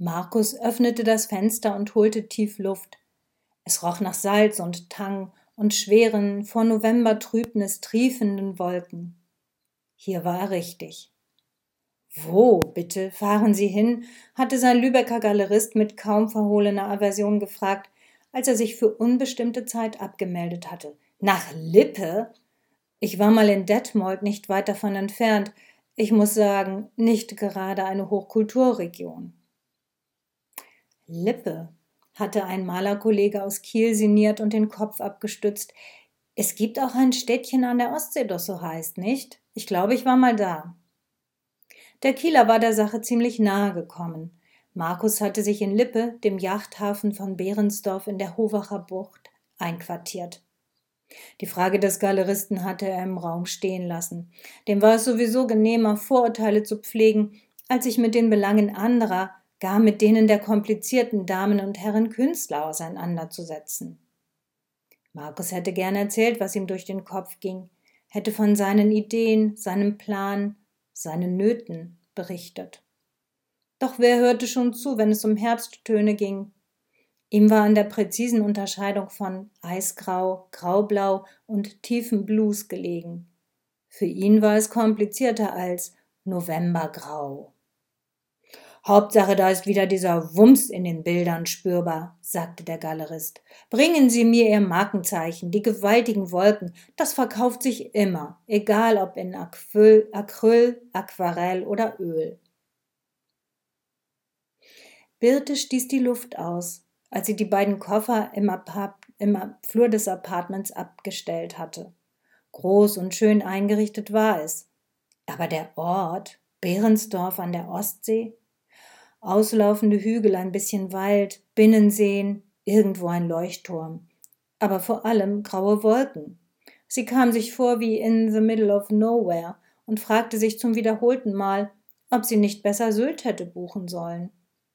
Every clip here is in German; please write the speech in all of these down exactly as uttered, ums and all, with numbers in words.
Markus öffnete das Fenster und holte tief Luft. Es roch nach Salz und Tang und schweren, vor Novembertrübnis triefenden Wolken. Hier war er richtig. »Wo, bitte, fahren Sie hin?« hatte sein Lübecker Galerist mit kaum verhohlener Aversion gefragt, als er sich für unbestimmte Zeit abgemeldet hatte. »Nach Lippe? Ich war mal in Detmold, nicht weit davon entfernt. Ich muss sagen, nicht gerade eine Hochkulturregion.« Lippe, hatte ein Malerkollege aus Kiel sinniert und den Kopf abgestützt. »Es gibt auch ein Städtchen an der Ostsee, das so heißt, nicht? Ich glaube, ich war mal da.« Der Kieler war der Sache ziemlich nahe gekommen. Markus hatte sich in Lippe, dem Yachthafen von Behrensdorf in der Hovacher Bucht, einquartiert. Die Frage des Galeristen hatte er im Raum stehen lassen. Dem war es sowieso genehmer, Vorurteile zu pflegen, als sich mit den Belangen anderer, gar mit denen der komplizierten Damen und Herren Künstler auseinanderzusetzen. Markus hätte gern erzählt, was ihm durch den Kopf ging, hätte von seinen Ideen, seinem Plan, seinen Nöten berichtet. Doch wer hörte schon zu, wenn es um Herbsttöne ging? Ihm war an der präzisen Unterscheidung von Eisgrau, Graublau und tiefem Blues gelegen. Für ihn war es komplizierter als Novembergrau. »Hauptsache, da ist wieder dieser Wumms in den Bildern spürbar«, sagte der Galerist. »Bringen Sie mir Ihr Markenzeichen, die gewaltigen Wolken, das verkauft sich immer, egal ob in Acryl, Acryl, Aquarell oder Öl.« Birte stieß die Luft aus, als sie die beiden Koffer im, Apart- im Flur des Apartments abgestellt hatte. Groß und schön eingerichtet war es. Aber der Ort, Behrensdorf an der Ostsee? Auslaufende Hügel, ein bisschen Wald, Binnenseen, irgendwo ein Leuchtturm. Aber vor allem graue Wolken. Sie kam sich vor wie in the middle of nowhere und fragte sich zum wiederholten Mal, ob sie nicht besser Sylt hätte buchen sollen.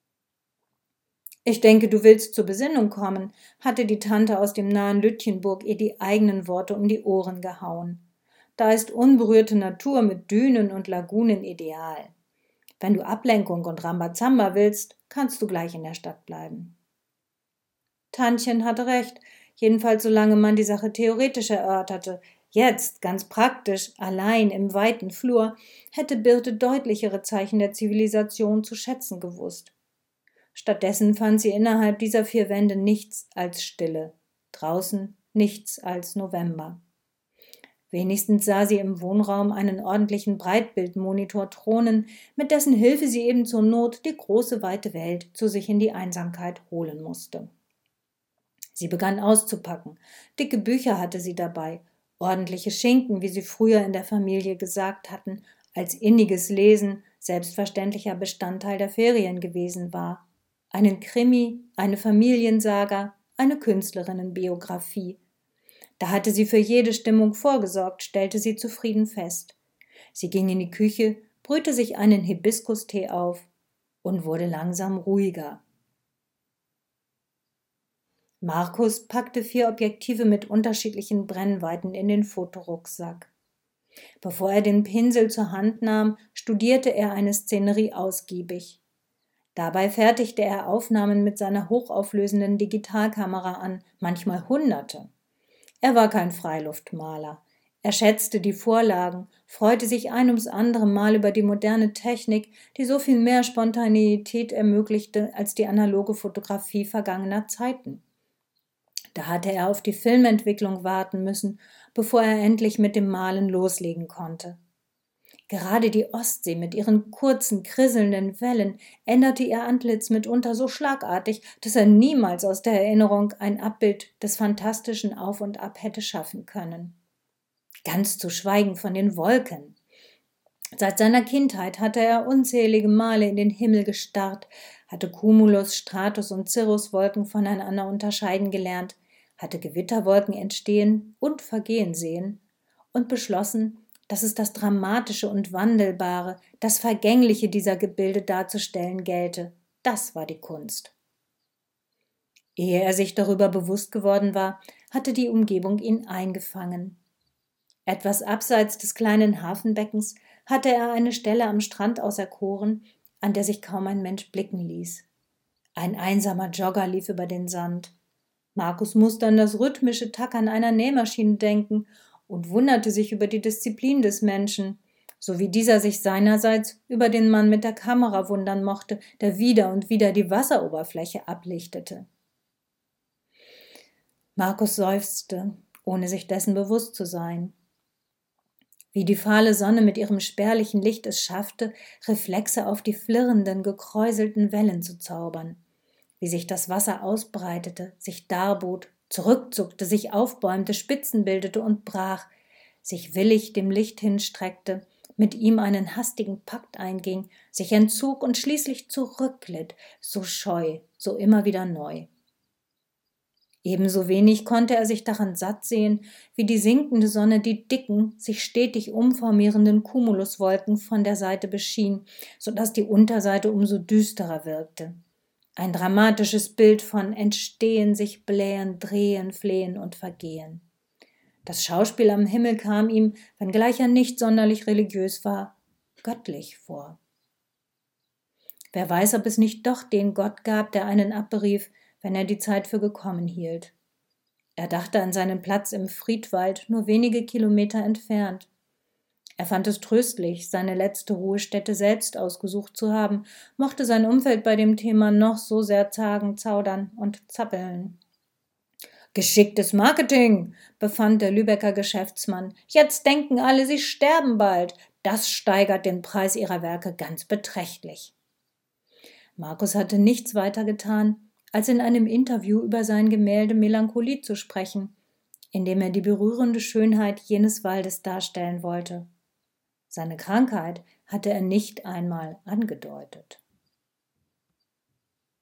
»Ich denke, du willst zur Besinnung kommen«, hatte die Tante aus dem nahen Lütjenburg ihr die eigenen Worte um die Ohren gehauen. »Da ist unberührte Natur mit Dünen und Lagunen ideal. Wenn du Ablenkung und Rambazamba willst, kannst du gleich in der Stadt bleiben.« Tantchen hatte recht, jedenfalls solange man die Sache theoretisch erörterte. Jetzt, ganz praktisch, allein im weiten Flur, hätte Birte deutlichere Zeichen der Zivilisation zu schätzen gewusst. Stattdessen fand sie innerhalb dieser vier Wände nichts als Stille, draußen nichts als November. Wenigstens sah sie im Wohnraum einen ordentlichen Breitbildmonitor thronen, mit dessen Hilfe sie eben zur Not die große weite Welt zu sich in die Einsamkeit holen musste. Sie begann auszupacken. Dicke Bücher hatte sie dabei, ordentliche Schinken, wie sie früher in der Familie gesagt hatten, als inniges Lesen selbstverständlicher Bestandteil der Ferien gewesen war. Einen Krimi, eine Familiensaga, eine Künstlerinnenbiografie. Da hatte sie für jede Stimmung vorgesorgt, stellte sie zufrieden fest. Sie ging in die Küche, brühte sich einen Hibiskustee auf und wurde langsam ruhiger. Markus packte vier Objektive mit unterschiedlichen Brennweiten in den Fotorucksack. Bevor er den Pinsel zur Hand nahm, studierte er eine Szenerie ausgiebig. Dabei fertigte er Aufnahmen mit seiner hochauflösenden Digitalkamera an, manchmal Hunderte. Er war kein Freiluftmaler. Er schätzte die Vorlagen, freute sich ein ums andere Mal über die moderne Technik, die so viel mehr Spontaneität ermöglichte als die analoge Fotografie vergangener Zeiten. Da hatte er auf die Filmentwicklung warten müssen, bevor er endlich mit dem Malen loslegen konnte. Gerade die Ostsee mit ihren kurzen, krisselnden Wellen änderte ihr Antlitz mitunter so schlagartig, dass er niemals aus der Erinnerung ein Abbild des Fantastischen auf und ab hätte schaffen können. Ganz zu schweigen von den Wolken. Seit seiner Kindheit hatte er unzählige Male in den Himmel gestarrt, hatte Cumulus, Stratus und Cirruswolken voneinander unterscheiden gelernt, hatte Gewitterwolken entstehen und vergehen sehen und beschlossen, dass es das Dramatische und Wandelbare, das Vergängliche dieser Gebilde darzustellen gelte. Das war die Kunst. Ehe er sich darüber bewusst geworden war, hatte die Umgebung ihn eingefangen. Etwas abseits des kleinen Hafenbeckens hatte er eine Stelle am Strand auserkoren, an der sich kaum ein Mensch blicken ließ. Ein einsamer Jogger lief über den Sand. Markus musste an das rhythmische Tackern einer Nähmaschine denken und wunderte sich über die Disziplin des Menschen, so wie dieser sich seinerseits über den Mann mit der Kamera wundern mochte, der wieder und wieder die Wasseroberfläche ablichtete. Markus seufzte, ohne sich dessen bewusst zu sein. Wie die fahle Sonne mit ihrem spärlichen Licht es schaffte, Reflexe auf die flirrenden, gekräuselten Wellen zu zaubern. Wie sich das Wasser ausbreitete, sich darbot, zurückzuckte, sich aufbäumte, Spitzen bildete und brach, sich willig dem Licht hinstreckte, mit ihm einen hastigen Pakt einging, sich entzog und schließlich zurückglitt, so scheu, so immer wieder neu. Ebenso wenig konnte er sich daran satt sehen, wie die sinkende Sonne die dicken, sich stetig umformierenden Cumuluswolken von der Seite beschien, so dass die Unterseite umso düsterer wirkte. Ein dramatisches Bild von Entstehen, sich blähen, drehen, flehen und vergehen. Das Schauspiel am Himmel kam ihm, wenngleich er nicht sonderlich religiös war, göttlich vor. Wer weiß, ob es nicht doch den Gott gab, der einen abberief, wenn er die Zeit für gekommen hielt. Er dachte an seinen Platz im Friedwald, nur wenige Kilometer entfernt. Er fand es tröstlich, seine letzte Ruhestätte selbst ausgesucht zu haben, mochte sein Umfeld bei dem Thema noch so sehr zagen, zaudern und zappeln. Geschicktes Marketing, befand der Lübecker Geschäftsmann. Jetzt denken alle, sie sterben bald. Das steigert den Preis ihrer Werke ganz beträchtlich. Markus hatte nichts weiter getan, als in einem Interview über sein Gemälde Melancholie zu sprechen, in dem er die berührende Schönheit jenes Waldes darstellen wollte. Seine Krankheit hatte er nicht einmal angedeutet.